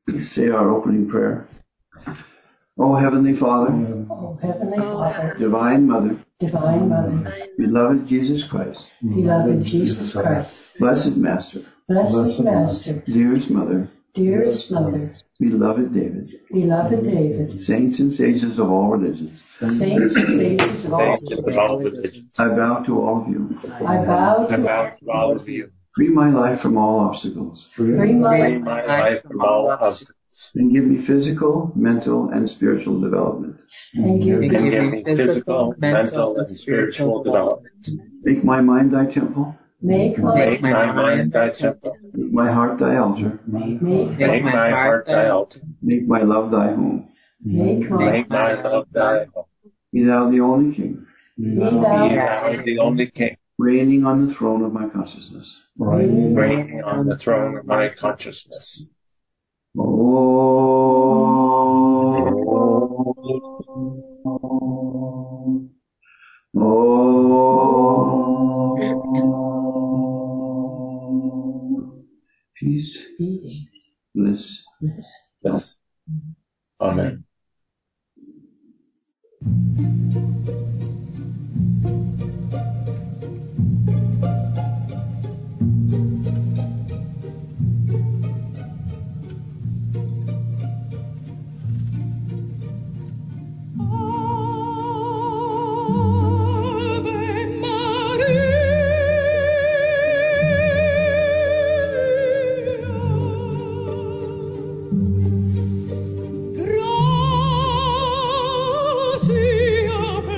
Say our opening prayer. O Heavenly Father, Divine Mother, beloved Jesus Christ, blessed Master, dearest Mother, beloved David, saints and sages of all religions, I bow to all of you. Free my life from all obstacles. And give me physical, mental, and spiritual development. Make my mind thy temple. Make my heart thy altar. Make my love thy home. Be thou the only king. Reigning on the throne of my consciousness. Peace, bliss. Amen. Gratia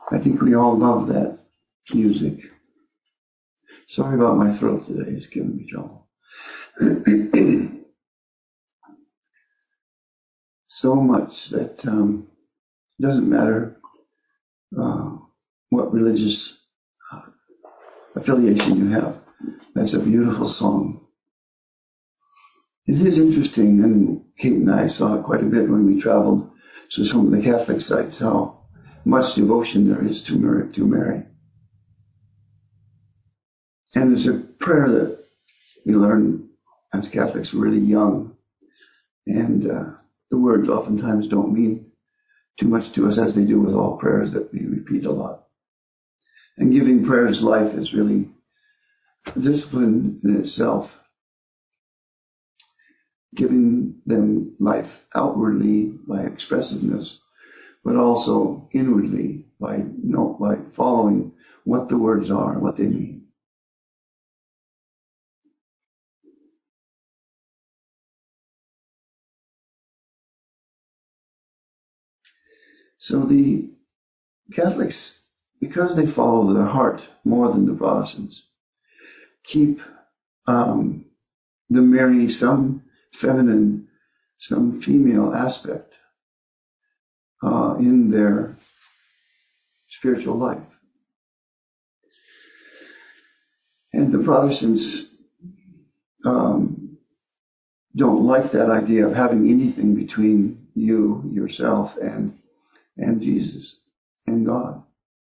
I think we all love that music. Sorry about my throat today. It's giving me trouble. So much that doesn't matter what religious affiliation you have. That's a beautiful song. It is interesting, and Kate and I saw it quite a bit when we traveled to some of the Catholic sites, how much devotion there is to Mary. And there's a prayer that we learn as Catholics really young, and the words oftentimes don't mean too much to us, as they do with all prayers that we repeat a lot. And giving prayers life is really a discipline in itself. Giving them life outwardly by expressiveness, but also inwardly by following what the words are and what they mean. So the Catholics, because they follow their heart more than the Protestants, keep the Mary some feminine, some female aspect in their spiritual life. And the Protestants don't like that idea of having anything between you, yourself, and Jesus and God.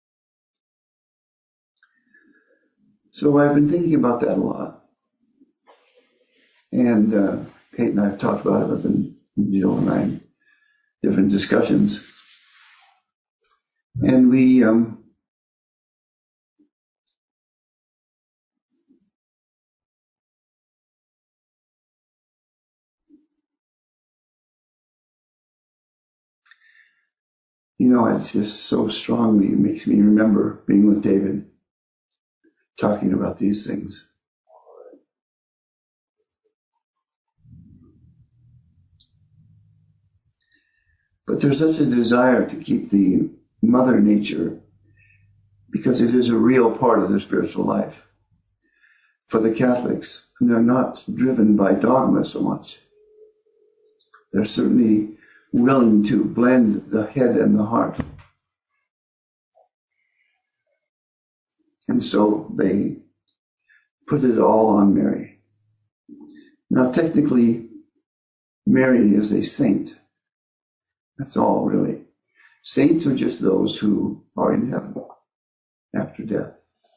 So I've been thinking about that a lot. And Kate and I have talked about it with Jill and I in different discussions. And we it's just so strongly, it makes me remember being with David, talking about these things. But there's such a desire to keep the mother nature, because it is a real part of their spiritual life. For the Catholics, they're not driven by dogma so much. They're certainly willing to blend the head and the heart. And so they put it all on Mary. Now, technically, Mary is a saint. That's all, really. Saints are just those who are in heaven after death.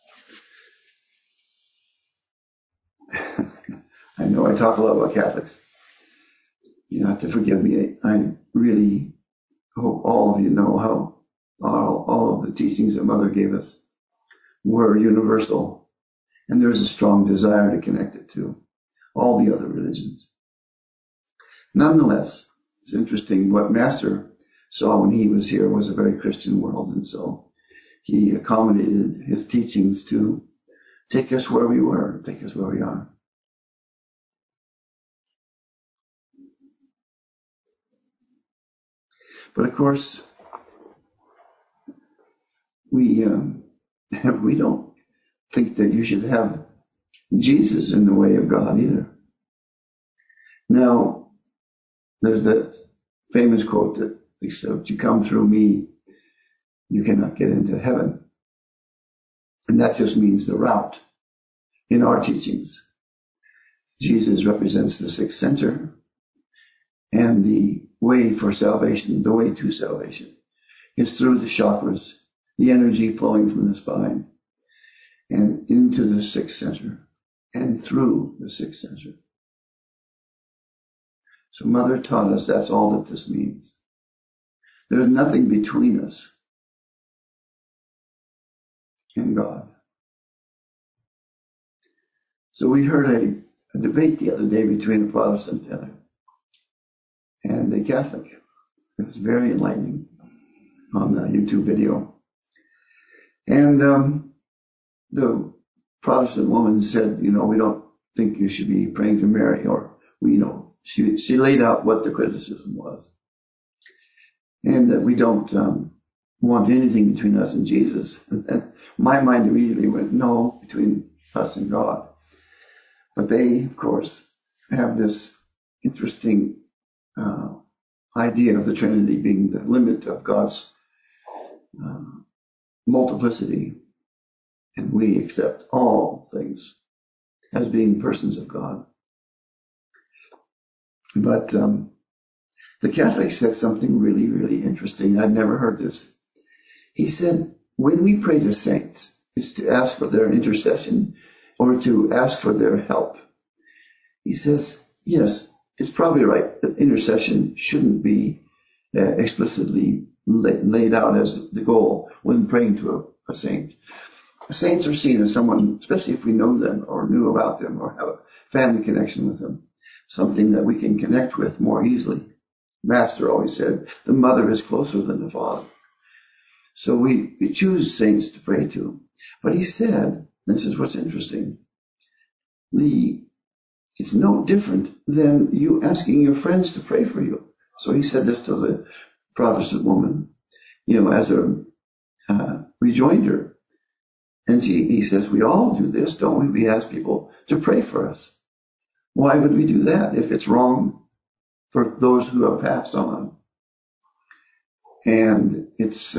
I know I talk a lot about Catholics. You have to forgive me. I really hope all of you know how all of the teachings that Mother gave us were universal. And there's a strong desire to connect it to all the other religions. Nonetheless, it's interesting what Master saw when he was here was a very Christian world. And so he accommodated his teachings to take us where we were, take us where we are. But of course, we don't think that you should have Jesus in the way of God either. Now, there's that famous quote that except you come through me, you cannot get into heaven. And that just means the route in our teachings. Jesus represents the sixth center, and the way for salvation, the way to salvation, is through the chakras, the energy flowing from the spine, and into the sixth center, and through the sixth center. So Mother taught us that's all that this means. There's nothing between us and God. So we heard a debate the other day between a Protestant and a Catholic. It was very enlightening on a YouTube video. And the Protestant woman said, we don't think you should be praying to Mary, or she laid out what the criticism was, and that we don't want anything between us and Jesus. My mind immediately went, no, between us and God. But they, of course, have this interesting idea of the Trinity being the limit of God's multiplicity, and we accept all things as being persons of God. But the Catholic said something really, really interesting. I'd never heard this. He said, when we pray to saints, it's to ask for their intercession or to ask for their help. He says, yes, it's probably right that intercession shouldn't be explicitly laid out as the goal when praying to a saint. Saints are seen as someone, especially if we know them or knew about them or have a family connection with them, something that we can connect with more easily. Master always said, the mother is closer than the father. So we choose saints to pray to. But he said, this is what's interesting, it's no different than you asking your friends to pray for you. So he said this to the Protestant woman, as a rejoinder. And he says, we all do this, don't we? We ask people to pray for us. Why would we do that if it's wrong for those who have passed on? And it's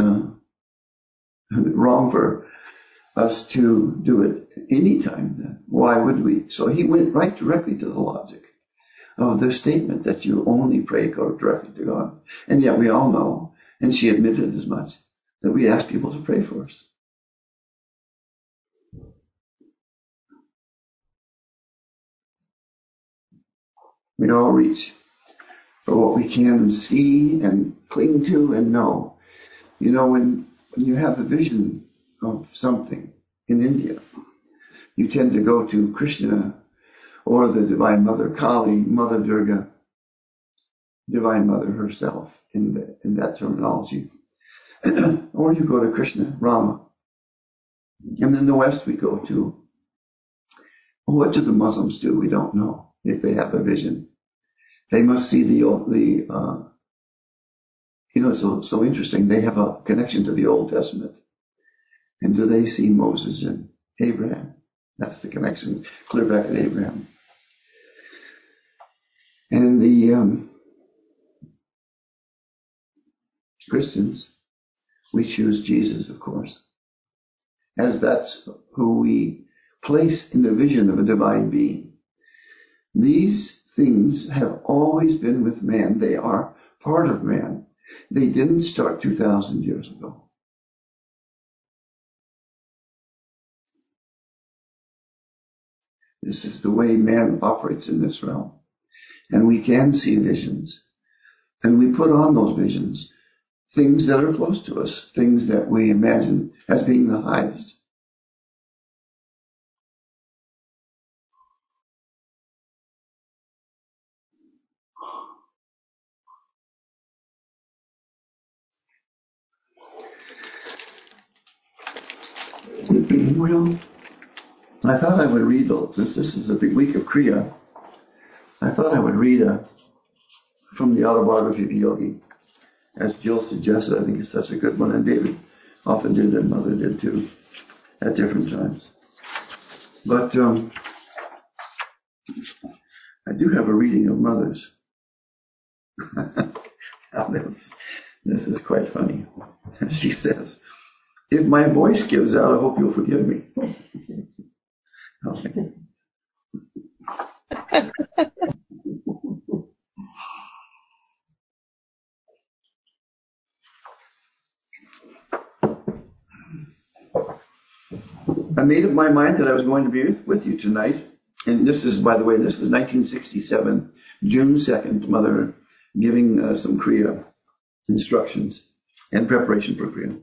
wrong for us to do it anytime then. Why would we? So he went right directly to the logic of the statement that you only pray directly to God. And yet we all know, and she admitted as much, that we ask people to pray for us. We all reach for what we can see and cling to and know. When you have a vision of something in India, you tend to go to Krishna or the Divine Mother, Kali, Mother Durga, Divine Mother herself in that terminology. Or you go to Krishna, Rama. And in the West we go to, what do the Muslims do? We don't know if they have a vision. They must see it's so interesting. They have a connection to the Old Testament. And do they see Moses and Abraham? That's the connection, clear back at Abraham. And the Christians, we choose Jesus, of course, as that's who we place in the vision of a divine being. These things have always been with man. They are part of man. They didn't start 2,000 years ago. This is the way man operates in this realm. And we can see visions. And we put on those visions things that are close to us, things that we imagine as being the highest. Well, I thought I would read, since this is a big week of Kriya, I thought I would read from the autobiography of Yogi, as Jill suggested. I think it's such a good one, and David often did, and Mother did too, at different times. But I do have a reading of Mother's. This is quite funny. She says, if my voice gives out, I hope you'll forgive me. Okay. I made up my mind that I was going to be with you tonight. And this is, by the way, this is 1967, June 2nd, Mother giving some Kriya instructions and preparation for Kriya.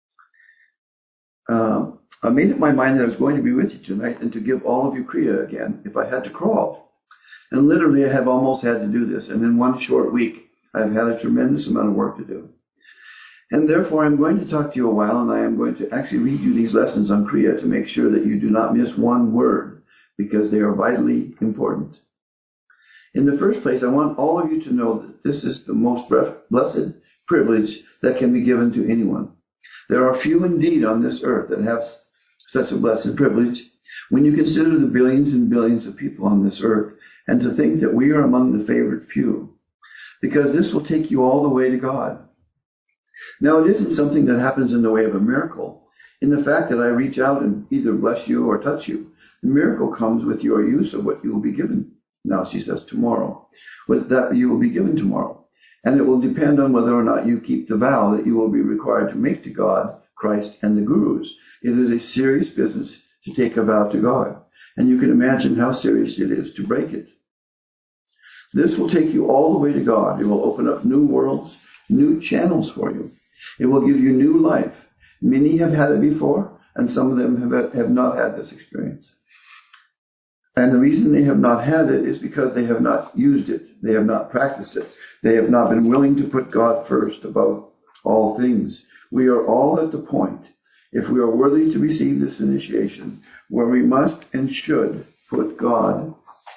I made up my mind that I was going to be with you tonight and to give all of you Kriya again if I had to crawl. And literally I have almost had to do this. And in one short week, I've had a tremendous amount of work to do. And therefore I'm going to talk to you a while, and I am going to actually read you these lessons on Kriya to make sure that you do not miss one word, because they are vitally important. In the first place, I want all of you to know that this is the most blessed privilege that can be given to anyone. There are few indeed on this earth that have such a blessed privilege. When you consider the billions and billions of people on this earth, and to think that we are among the favored few, because this will take you all the way to God. Now, it isn't something that happens in the way of a miracle. In the fact that I reach out and either bless you or touch you, the miracle comes with your use of what you will be given. Now, she says tomorrow. With that you will be given tomorrow. And it will depend on whether or not you keep the vow that you will be required to make to God, Christ, and the gurus. It is a serious business to take a vow to God. And you can imagine how serious it is to break it. This will take you all the way to God. It will open up new worlds, new channels for you. It will give you new life. Many have had it before, and some of them have not had this experience. And the reason they have not had it is because they have not used it. They have not practiced it. They have not been willing to put God first above all things. We are all at the point, if we are worthy to receive this initiation, where we must and should put God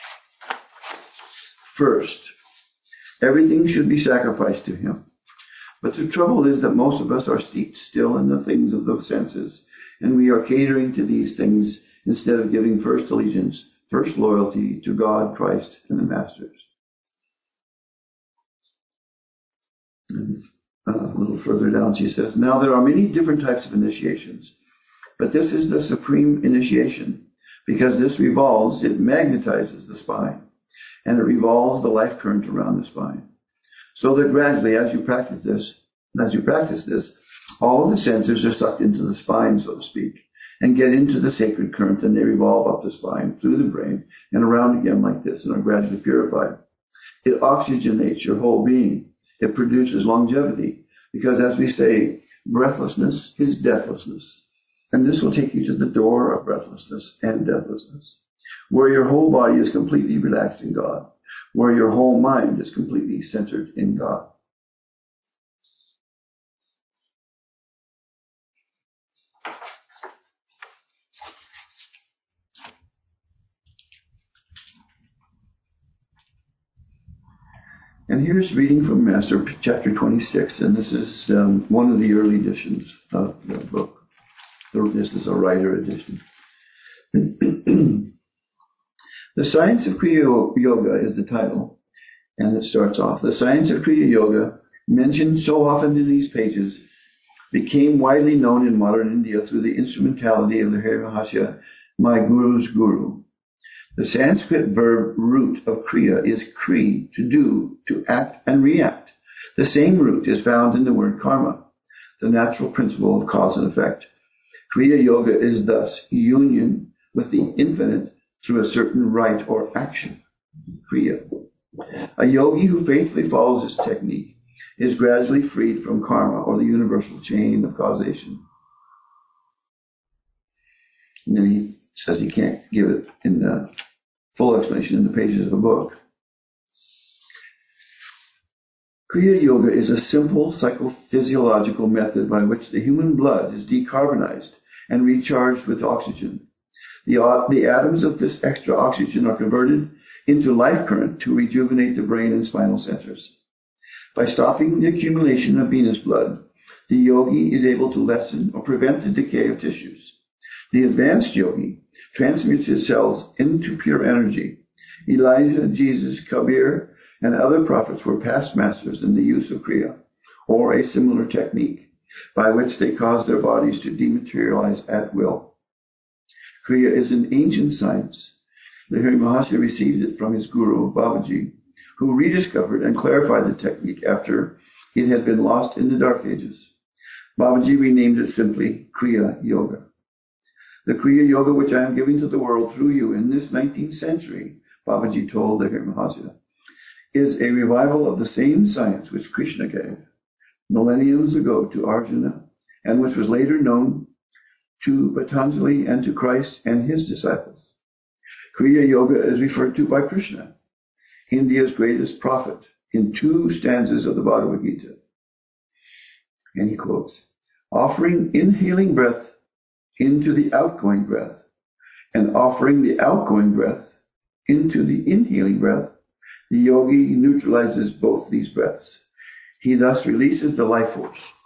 first. Everything should be sacrificed to him. But the trouble is that most of us are steeped still in the things of the senses, and we are catering to these things instead of giving first allegiance, first loyalty to God, Christ, and the Masters. And a little further down she says, now there are many different types of initiations, but this is the supreme initiation, because this revolves, it magnetizes the spine, and it revolves the life current around the spine. So that gradually, as you practice this, all of the senses are sucked into the spine, so to speak, and get into the sacred current, and they revolve up the spine, through the brain, and around again like this, and are gradually purified. It oxygenates your whole being. It produces longevity, because as we say, breathlessness is deathlessness. And this will take you to the door of breathlessness and deathlessness, where your whole body is completely relaxed in God, where your whole mind is completely centered in God. And here's reading from Master, chapter 26, and this is one of the early editions of the book. This is a writer edition. The Science of Kriya Yoga is the title, and it starts off. The Science of Kriya Yoga, mentioned so often in these pages, became widely known in modern India through the instrumentality of the Lahiri Mahasaya, my Guru's Guru. The Sanskrit verb root of Kriya is Kri, to do, to act and react. The same root is found in the word karma, the natural principle of cause and effect. Kriya Yoga is thus union with the infinite through a certain rite or action. Kriya. A yogi who faithfully follows this technique is gradually freed from karma, or the universal chain of causation. And then he says he can't give it in the full explanation in the pages of a book. Kriya Yoga is a simple psychophysiological method by which the human blood is decarbonized and recharged with oxygen. The atoms of this extra oxygen are converted into life current to rejuvenate the brain and spinal centers. By stopping the accumulation of venous blood, the yogi is able to lessen or prevent the decay of tissues. The advanced yogi transmutes his cells into pure energy. Elijah, Jesus, Kabir, and other prophets were past masters in the use of Kriya, or a similar technique, by which they caused their bodies to dematerialize at will. Kriya is an ancient science. Lahiri Mahasaya received it from his guru, Babaji, who rediscovered and clarified the technique after it had been lost in the Dark Ages. Babaji renamed it simply Kriya Yoga. The Kriya Yoga which I am giving to the world through you in this 19th century, Babaji told Lahiri Mahasaya, is a revival of the same science which Krishna gave millenniums ago to Arjuna, and which was later known to Patanjali and to Christ and his disciples. Kriya Yoga is referred to by Krishna, India's greatest prophet, in 2 stanzas of the Bhagavad Gita. And he quotes, offering inhaling breath into the outgoing breath, and offering the outgoing breath into the inhaling breath, the yogi neutralizes both these breaths. He thus releases the life force,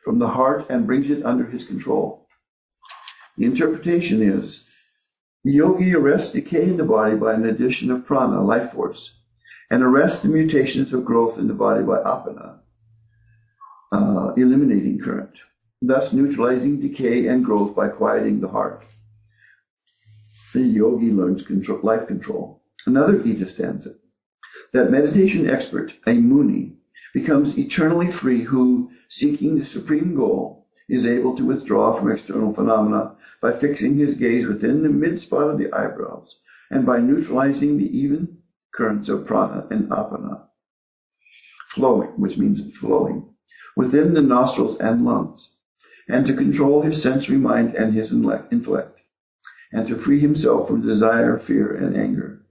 from the heart and brings it under his control. The interpretation is, the yogi arrests decay in the body by an addition of prana, life force, and arrests the mutations of growth in the body by apana, eliminating current, thus neutralizing decay and growth by quieting the heart. The yogi learns life control. Another Gita stanza, that meditation expert, a muni, becomes eternally free who, seeking the supreme goal, is able to withdraw from external phenomena by fixing his gaze within the mid-spot of the eyebrows and by neutralizing the even currents of prana and apana, flowing, which means flowing, within the nostrils and lungs, and to control his sensory mind and his intellect, and to free himself from desire, fear, and anger.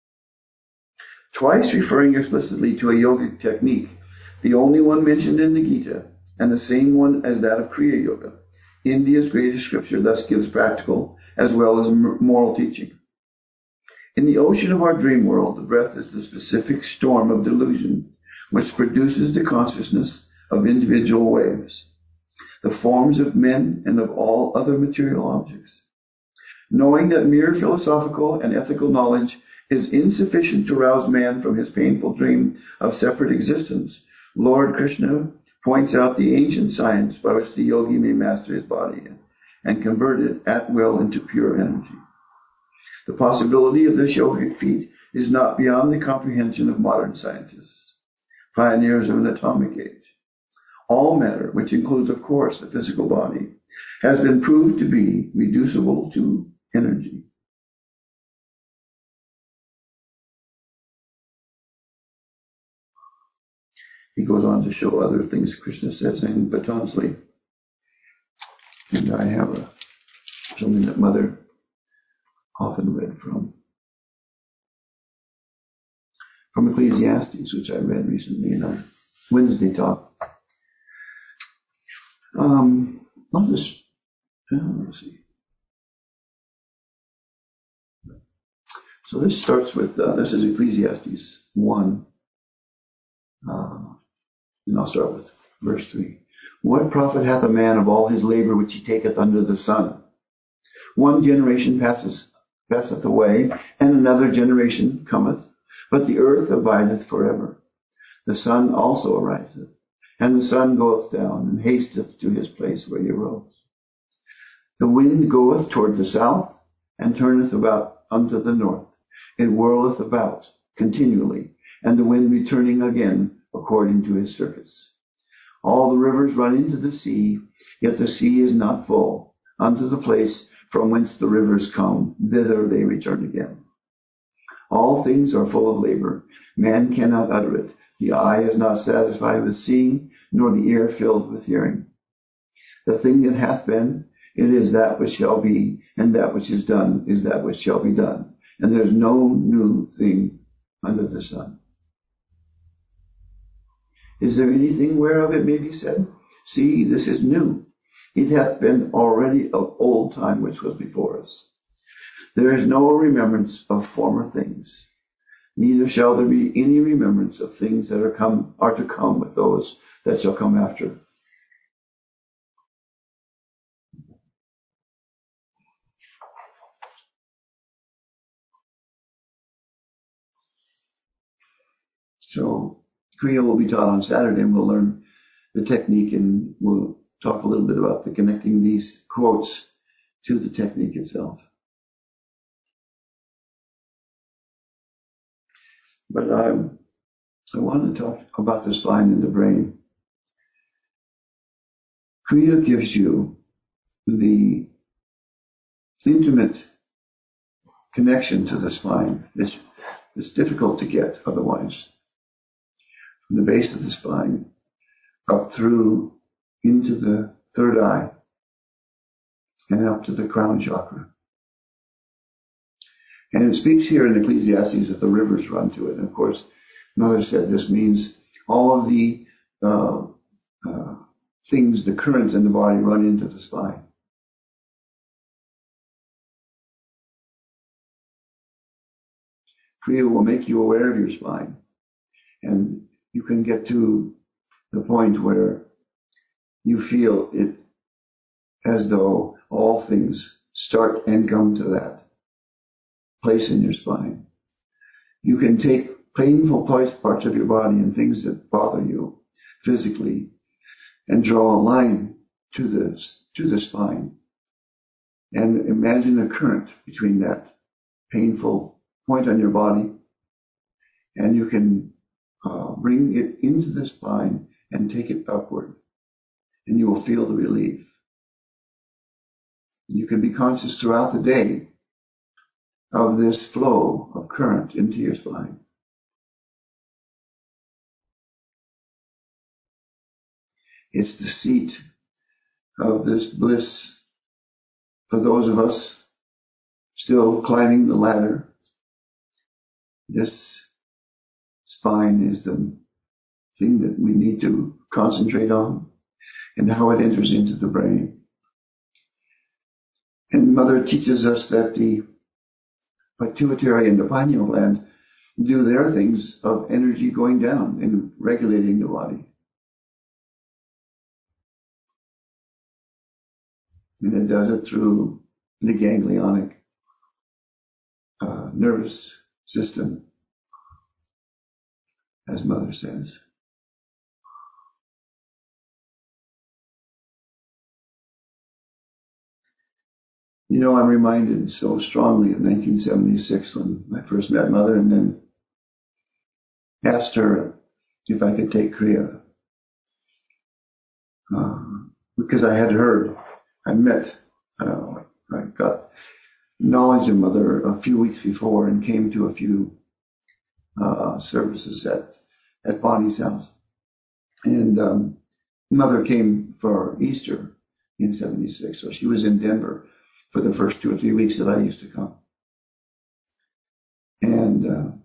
Twice referring explicitly to a yogic technique, the only one mentioned in the Gita, and the same one as that of Kriya Yoga, India's greatest scripture thus gives practical as well as moral teaching. In the ocean of our dream world, the breath is the specific storm of delusion which produces the consciousness of individual waves, the forms of men and of all other material objects. Knowing that mere philosophical and ethical knowledge is insufficient to rouse man from his painful dream of separate existence, Lord Krishna points out the ancient science by which the yogi may master his body and convert it at will into pure energy. The possibility of this yogic feat is not beyond the comprehension of modern scientists, pioneers of an atomic age. All matter, which includes, of course, the physical body, has been proved to be reducible to energy. He goes on to show other things Krishna says in Patanjali. And I have something that Mother often read from Ecclesiastes, which I read recently in a Wednesday talk. Let's see. So this starts with, this is Ecclesiastes 1. And I'll start with verse 3. What profit hath a man of all his labor which he taketh under the sun? One generation passeth away, and another generation cometh, but the earth abideth forever. The sun also ariseth, and the sun goeth down, and hasteth to his place where he arose. The wind goeth toward the south, and turneth about unto the north. It whirleth about continually, and the wind returning again according to his circuits. All the rivers run into the sea, yet the sea is not full. Unto the place from whence the rivers come, thither they return again. All things are full of labor. Man cannot utter it. The eye is not satisfied with seeing, nor the ear filled with hearing. The thing that hath been, it is that which shall be, and that which is done is that which shall be done. And there is no new thing under the sun. Is there anything whereof it may be said, see, this is new? It hath been already of old time which was before us. There is no remembrance of former things, neither shall there be any remembrance of things that are to come with those that shall come after. So Kriya will be taught on Saturday, and we'll learn the technique, and we'll talk a little bit about the connecting these quotes to the technique itself. But I want to talk about the spine and the brain. Kriya gives you the intimate connection to the spine. It's difficult to get otherwise. From the base of the spine up through into the third eye and up to the crown chakra. And it speaks here in Ecclesiastes that the rivers run to it. And of course, Mother said this means all of the things, the currents in the body run into the spine. Kriya will make you aware of your spine. And you can get to the point where you feel it as though all things start and come to that place in your spine. You can take painful parts of your body and things that bother you physically and draw a line to the spine and imagine a current between that painful point on your body, and you can bring it into the spine and take it upward, and you will feel the relief. You can be conscious throughout the day of this flow of current into your spine. It's the seat of this bliss for those of us still climbing the ladder. This spine is the thing that we need to concentrate on and how it enters into the brain. And Mother teaches us that the pituitary and the pineal gland do their things of energy going down and regulating the body. And it does it through the ganglionic nervous system, as Mother says. You know, I'm reminded so strongly of 1976 when I first met Mother and then asked her if I could take Kriya. Because I had heard, I got knowledge of Mother a few weeks before and came to a few services at Bonnie's house. And Mother came for Easter in 76, so she was in Denver for the first 2 or 3 weeks that I used to come. And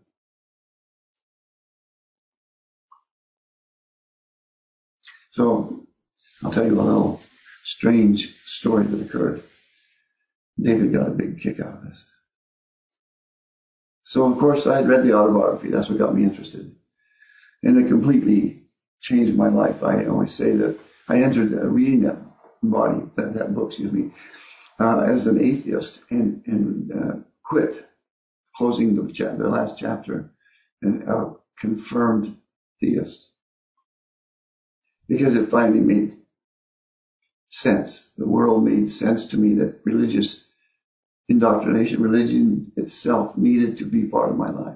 so I'll tell you a little strange story that occurred. David got a big kick out of this. So of course I had read the autobiography. That's what got me interested. And it completely changed my life. I always say that I entered reading that book, as an atheist and quit, closing the last chapter, and confirmed theist. Because it finally made sense. The world made sense to me that religious indoctrination, religion itself, needed to be part of my life.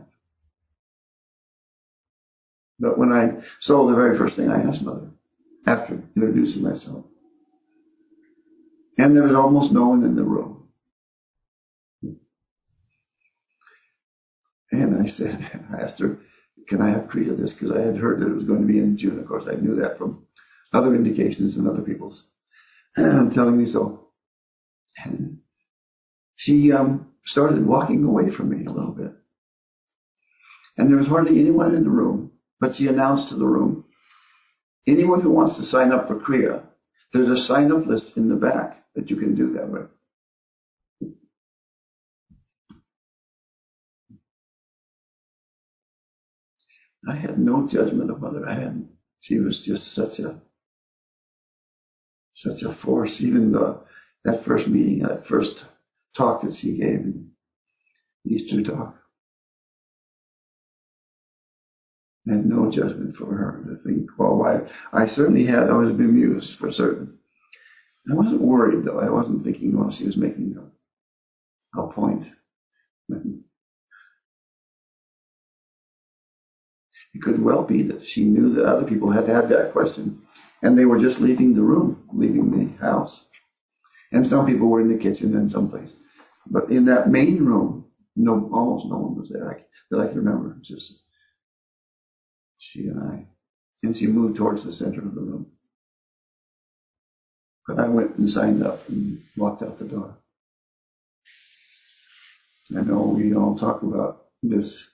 But the very first thing I asked Mother, after introducing myself, and there was almost no one in the room. And I asked her, can I have Kriya this? Because I had heard that it was going to be in June. Of course, I knew that from other indications and other people's telling me so. And she started walking away from me a little bit. And there was hardly anyone in the room, but she announced to the room, anyone who wants to sign up for Kriya, there's a sign-up list in the back that you can do that with. I had no judgment of Mother. She was just such a force. Even that first meeting, that first talk that she gave, Easter talk, I had no judgment for her to think, well, why? I was bemused for certain. I wasn't worried though. I wasn't thinking, well, she was making a point. It could well be that she knew that other people had that question and they were just leaving the house. And some people were in the kitchen and someplace. But in that main room, almost no one was there that I can remember. Just she and I. And she moved towards the center of the room. But I went and signed up and walked out the door. I know we all talk about this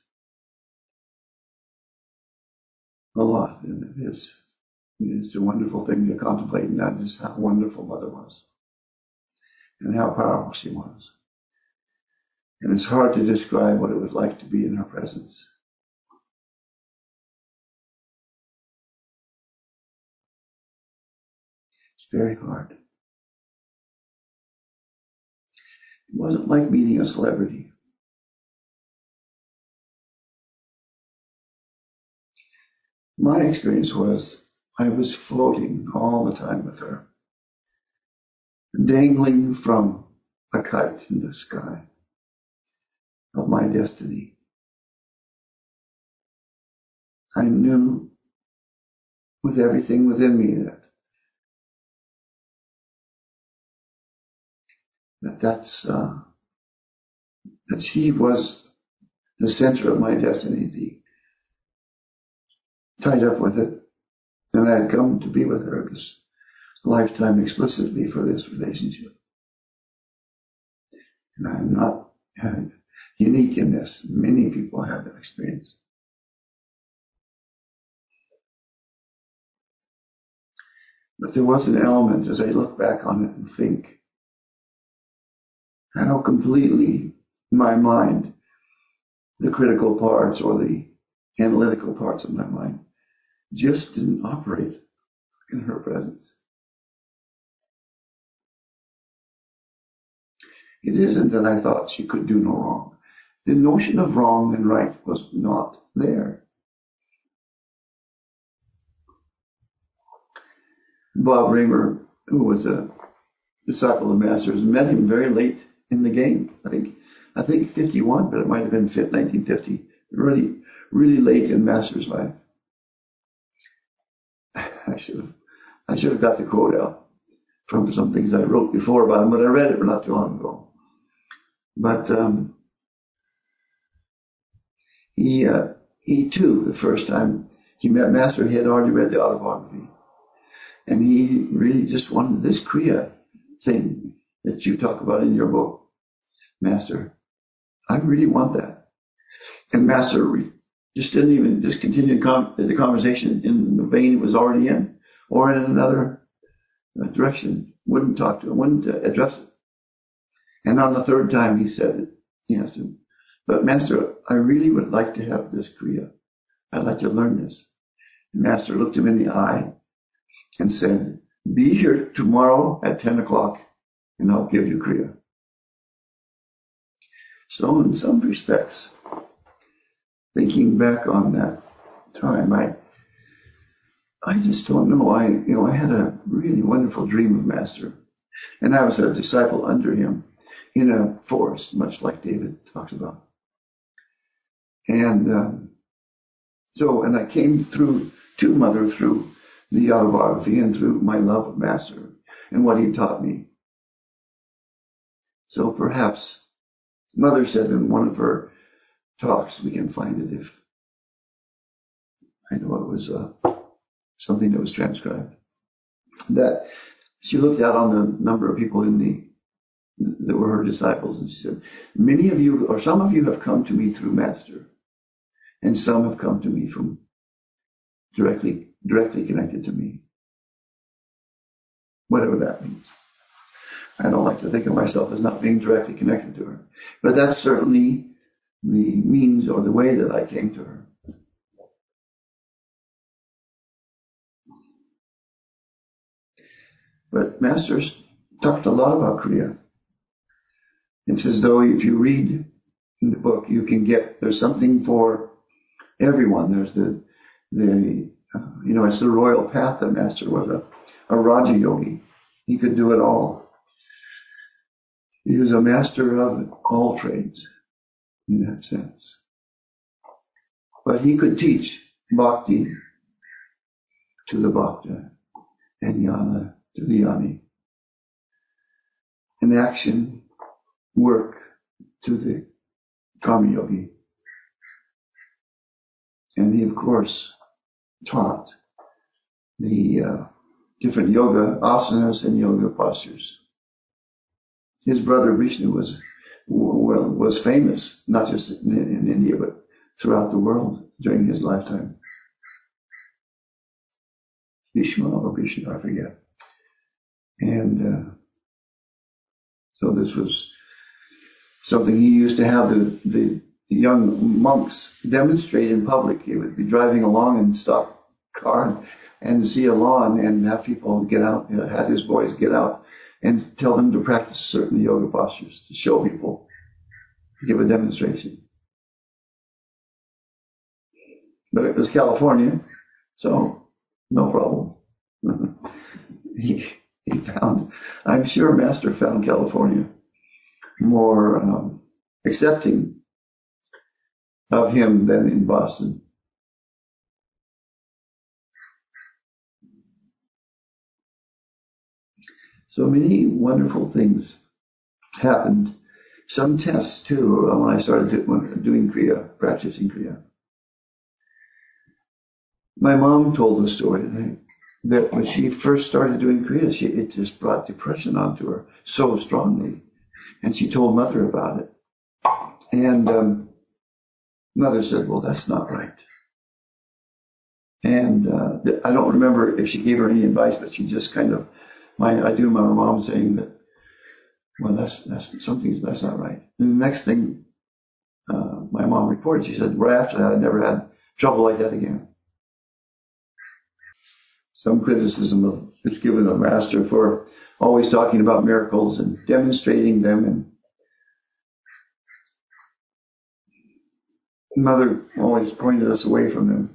a lot, and it's a wonderful thing to contemplate, and that is how wonderful Mother was and how powerful she was. And it's hard to describe what it was like to be in her presence. very hard. It wasn't like meeting a celebrity. My experience was I was floating all the time with her, dangling from a kite in the sky of my destiny. I knew with everything within me that she was the center of my destiny, tied up with it, and I had come to be with her this lifetime explicitly for this relationship. And I'm not unique in this. Many people have that experience. But there was an element as I look back on it and think how completely my mind, the critical parts or the analytical parts of my mind, just didn't operate in her presence. It isn't that I thought she could do no wrong. The notion of wrong and right was not there. Bob Raymer, who was a disciple of Master's, met him very late in the game. I think 51, but it might have been 1950. Really, really late in Master's life. I should have got the quote out from some things I wrote before about him, but I read it not too long ago. But he too, the first time he met Master, he had already read the autobiography. And he really just wanted this Kriya thing that you talk about in your book, Master. I really want that. And Master just didn't even just continue the conversation in the vein it was already in, or in another direction. Wouldn't talk to him, wouldn't address it. And on the third time he said it. He asked him, but Master, I really would like to have this Kriya. I'd like to learn this. And Master looked him in the eye and said, be here tomorrow at 10 o'clock and I'll give you Kriya. So in some respects, thinking back on that time, I just don't know. I had a really wonderful dream of Master, and I was a disciple under him in a forest, much like David talks about. And and I came through to Mother through the autobiography and through my love of Master and what he taught me. So perhaps Mother said in one of her talks, we can find it if I know it was something that was transcribed, that she looked out on the number of people that were her disciples, and she said, many of you, or some of you, have come to me through Master, and some have come to me from directly connected to me. Whatever that means. I don't like to think of myself as not being directly connected to her, but that's certainly the means or the way that I came to her. But Master's talked a lot about Kriya. It's as though if you read in the book, you can there's something for everyone. There's it's the royal path that Master was a Raja Yogi. He could do it all. He was a master of all trades in that sense. But he could teach bhakti to the bhakta and jnana to the jnani. And action, work to the karma yogi. And he, of course, taught the different yoga asanas and yoga postures. His brother Vishnu was famous, not just in India, but throughout the world during his lifetime. Bhishma or Vishnu, I forget. And so this was something he used to have the young monks demonstrate in public. He would be driving along and stop a car and and see a lawn and have people get out, had his boys get out and tell them to practice certain yoga postures to show people, give a demonstration. But it was California, so no problem. he found, I'm sure Master found California more accepting of him than in Boston. So many wonderful things happened. Some tests too when I started doing Kriya, practicing Kriya. My mom told the story that when she first started doing Kriya, it just brought depression onto her so strongly. And she told Mother about it. And Mother said, well, that's not right. And I don't remember if she gave her any advice, but she just kind of, I do remember Mom saying that, well, that's not right. And the next thing my mom reported, she said, right after that, I never had trouble like that again. Some criticism is given of Master for always talking about miracles and demonstrating them, and Mother always pointed us away from them.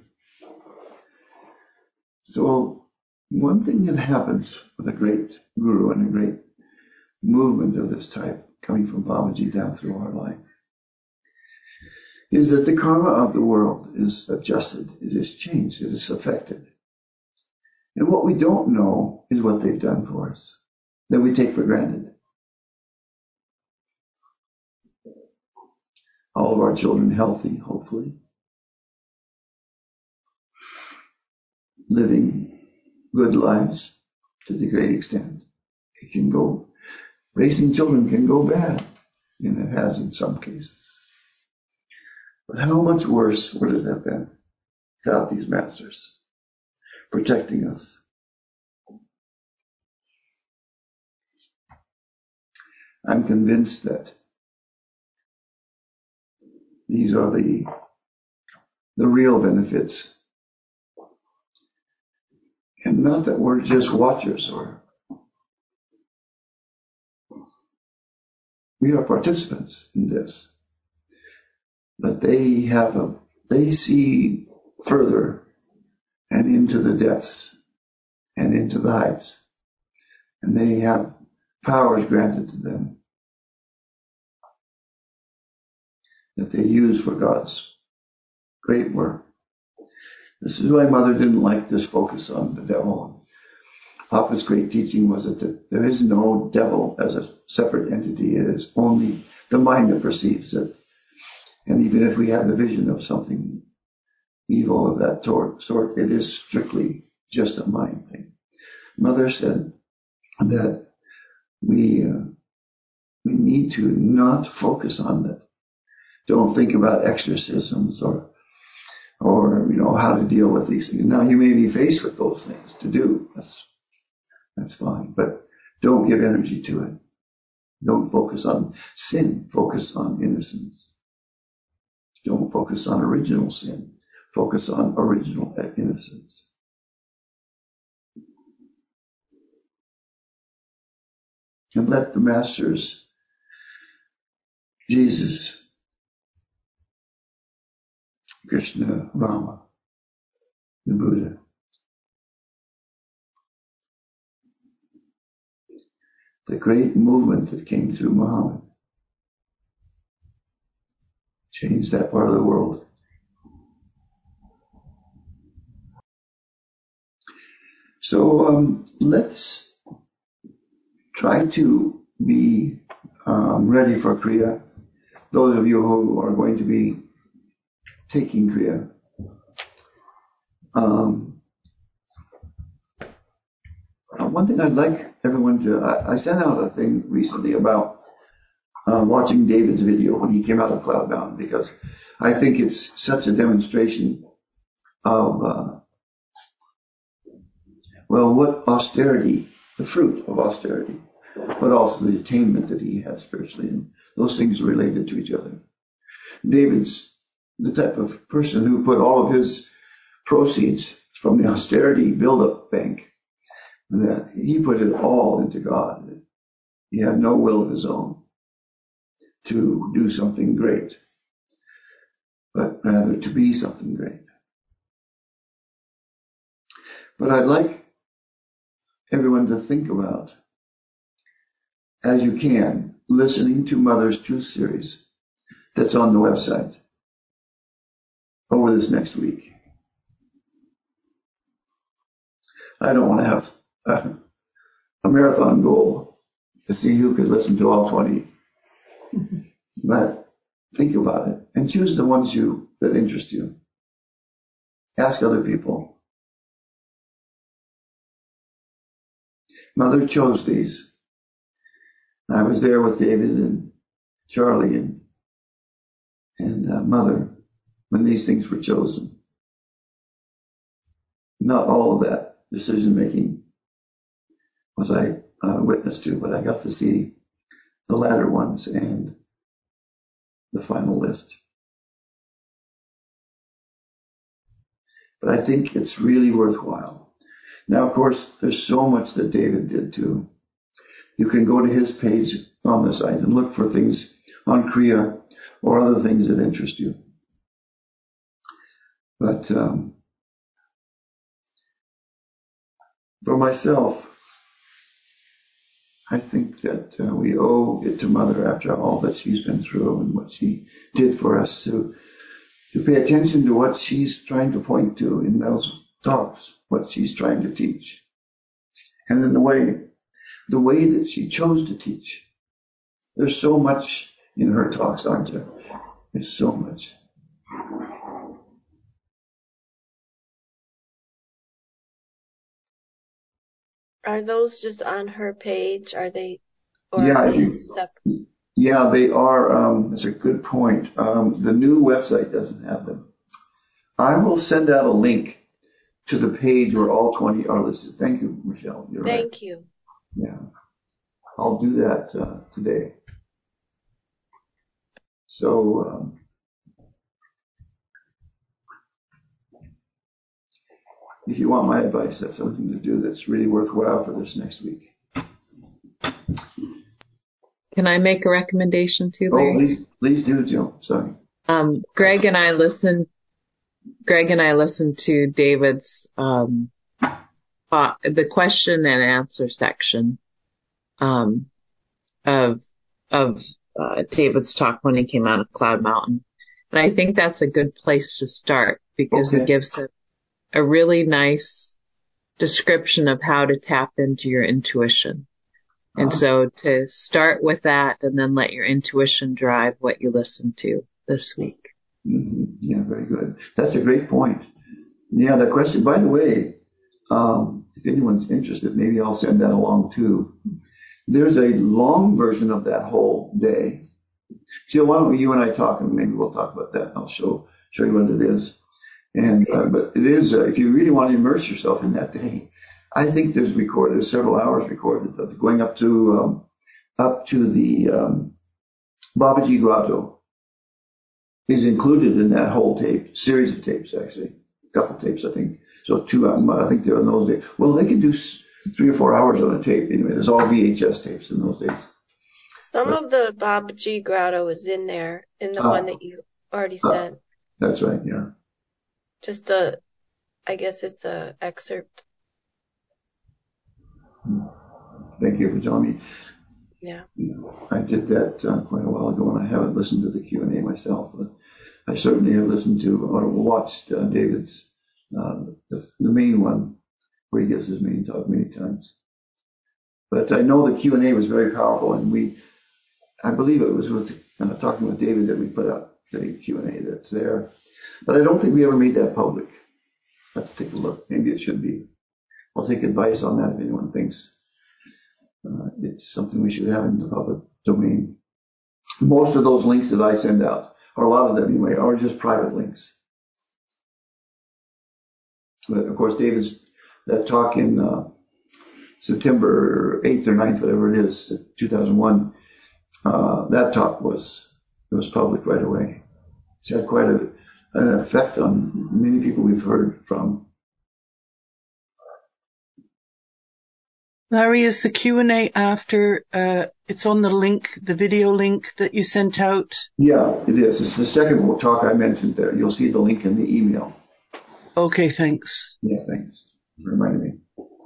So one thing that happens with a great guru and a great movement of this type coming from Babaji down through our life is that the karma of the world is adjusted, it is changed, it is affected. And what we don't know is what they've done for us, that we take for granted. All of our children healthy, hopefully. Living good lives to the great extent. It can go, raising children can go bad, and it has in some cases. But how much worse would it have been without these masters protecting us? I'm convinced that these are the real benefits. And not that we're just watchers, or we are participants in this. But they see further and into the depths and into the heights. And they have powers granted to them that they use for God's great work. This is why Mother didn't like this focus on the devil. Papa's great teaching was that there is no devil as a separate entity. It is only the mind that perceives it. And even if we have the vision of something evil of that sort, it is strictly just a mind thing. Mother said that we need to not focus on that. Don't think about exorcisms or how to deal with these things. Now, you may be faced with those things to do. That's fine. But don't give energy to it. Don't focus on sin. Focus on innocence. Don't focus on original sin. Focus on original innocence. And let the masters, Jesus, Krishna, Rama, the Buddha, the great movement that came through Muhammad, changed that part of the world. So let's try to be ready for Kriya. Those of you who are going to be taking Kriya, one thing I'd like everyone to, I sent out a thing recently about watching David's video when he came out of Cloudbound, because I think it's such a demonstration of, what austerity, the fruit of austerity, but also the attainment that he had spiritually, and those things are related to each other. David's the type of person who put all of his proceeds from the austerity build-up bank, that he put it all into God. He had no will of his own to do something great, but rather to be something great. But I'd like everyone to think about, as you can, listening to Mother's Truth series that's on the website over this next week. I don't want to have a marathon goal to see who could listen to all 20. But think about it and choose the ones that interest you. Ask other people. Mother chose these. I was there with David and Charlie and Mother when these things were chosen. Not all of that decision making was I witness to, but I got to see the latter ones and the final list. But I think it's really worthwhile. Now, of course, there's so much that David did too. You can go to his page on the site and look for things on Kriya or other things that interest you. But for myself, I think that we owe it to Mother, after all that she's been through and what she did for us, to pay attention to what she's trying to point to in those talks, what she's trying to teach. And in the way that she chose to teach. There's so much in her talks, aren't there? There's so much. Are those just on her page? Are they, or Yeah, are they separate? Yeah, they are. That's a good point. The new website doesn't have them. I will send out a link to the page where all 20 are listed. Thank you, Michelle. You're right. Thank you. Yeah, I'll do that today. So if you want my advice, that's something to do that's really worthwhile for this next week. Can I make a recommendation too, Larry? Oh, please do, Jill. Sorry. Greg and I listened to David's the question and answer section of David's talk when he came out of Cloud Mountain, and I think that's a good place to start because it gives a really nice description of how to tap into your intuition. And so to start with that and then let your intuition drive what you listen to this week. Mm-hmm. Yeah, very good. That's a great point. Yeah, that question, by the way, if anyone's interested, maybe I'll send that along too. There's a long version of that whole day. Jill, why don't you and I talk, and maybe we'll talk about that. I'll show you what it is. And but it is, if you really want to immerse yourself in that day, I think there's several hours recorded of going up to the Babaji Grotto is included in that whole series of tapes, actually. A couple tapes, I think. So 2 hours, I think they're in those days. Well, they could do 3 or 4 hours on a tape. Anyway, there's all VHS tapes in those days. Some of the Babaji Grotto is in there, in the one that you already sent. That's right, yeah. Just I guess it's a excerpt. Thank you for telling me. Yeah. I did that quite a while ago, and I haven't listened to the Q&A myself, but I certainly have listened to or watched David's, the main one, where he gives his main talk many times. But I know the Q&A was very powerful, and I believe it was with talking with David that we put out the Q&A that's there. But I don't think we ever made that public. Let's take a look. Maybe it should be. I'll take advice on that if anyone thinks it's something we should have in the public domain. Most of those links that I send out, or a lot of them anyway, are just private links. But of course, David's that talk in September 8th or 9th, whatever it is, 2001, that talk was public right away. It's had quite an effect on many people we've heard from. Larry, is the Q&A after, it's on the link, the video link that you sent out? Yeah, it is. It's the second talk I mentioned there. You'll see the link in the email. Okay, thanks. Yeah, thanks for reminding me.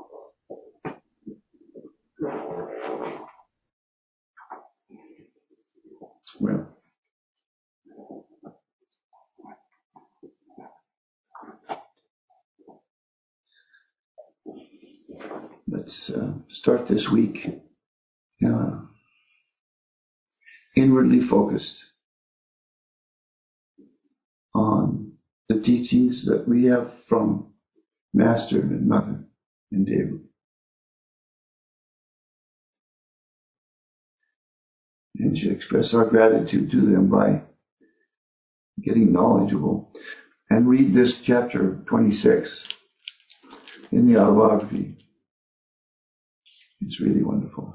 Well, let's start this week inwardly focused on the teachings that we have from Master and Mother and David. And should express our gratitude to them by getting knowledgeable. And read this chapter 26 in the autobiography. It's really wonderful.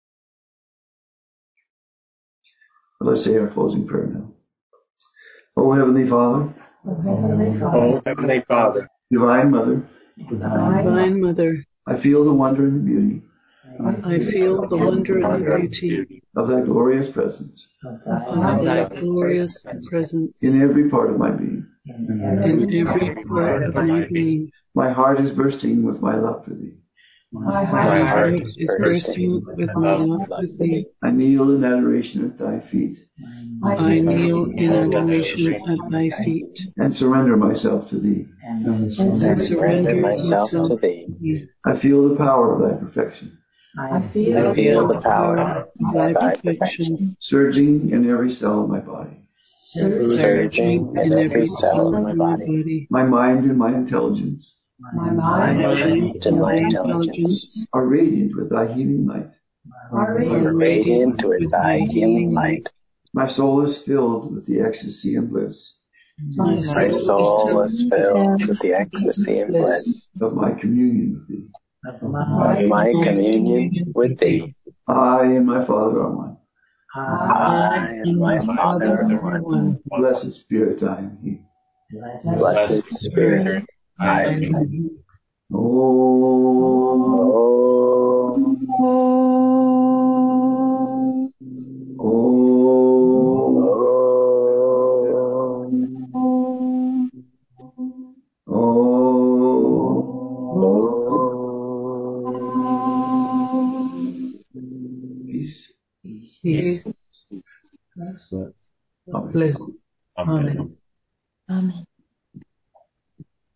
But let's say our closing prayer now. Oh, Heavenly Father. Oh, Heavenly Father. Divine Mother. Divine Mother. I feel the wonder and the beauty. I feel the wonder and the beauty of thy glorious presence. Of thy glorious presence. In every part of my being. In every part of my being. My heart is bursting with my love for thee. My heart is bursting with my love for thee. I kneel in adoration at thy feet. I kneel in adoration at thy feet. And surrender myself to thee. And surrender myself to thee. I feel the power of thy perfection. I feel the power of thy perfection. Surging in every cell of my body. Surging in every cell of my body. My mind and my intelligence. My mind and my intelligence are radiant with thy healing light. Are radiant with thy healing light. My soul is filled with the ecstasy and bliss. My soul is filled with the ecstasy and bliss of my communion with thee. Of my communion with thee. I and my Father are one. I and my Father are one. Blessed Spirit, I am He. Blessed Spirit, I am He. Peace. Peace. Amen. Bliss. Amen. Amen.